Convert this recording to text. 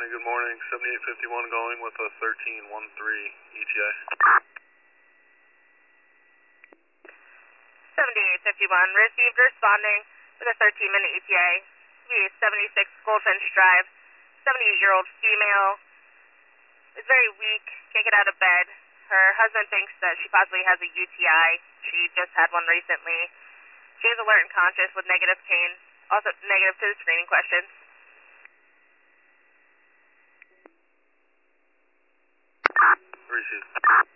County, good morning. 7851 going with a 1313 ETA. 7851, received responding with a 13-minute ETA. We 76 Goldfinch Drive, 78-year-old female, is very weak, can't get out of bed. Her husband thinks that she possibly has a UTI. She just had one recently. She is alert and conscious with negative pain, also negative to the screening questions. Received.